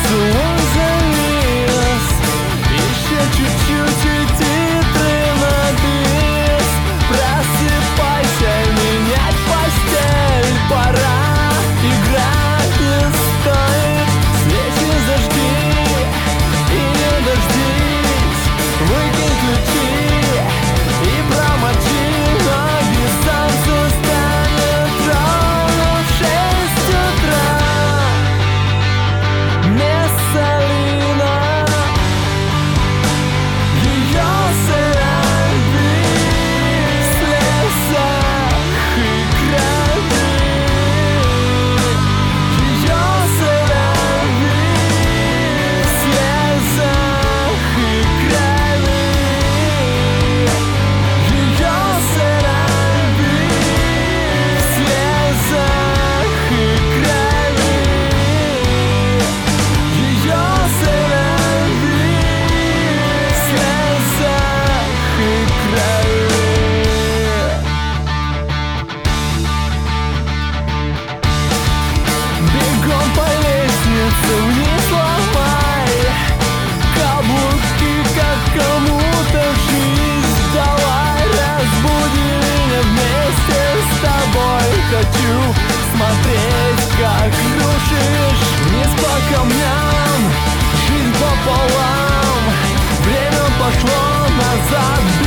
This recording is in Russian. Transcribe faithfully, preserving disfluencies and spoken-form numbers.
поцелуй завис. Еще чуть-чуть и титры на бис. Просыпайся, менять постель пора. Играть не стоит, свечи зажги и не дождись. Выкинь ключи и промочи ноги. Солнцу станет ровно в шесть утра. Мессалина, ее сырови в слезах и крови. Ее сырови в слезах и крови. Ее сырови в слезах и крови. Ее сырови в слезах и крови. Бегом по лестнице вниз ломай каблуки, как кому-то жизнь. Давай разбуди меня вместе с тобой. Хочу смотреть, как рушишь вниз по камням. Жизнь пополам, время пошло назад.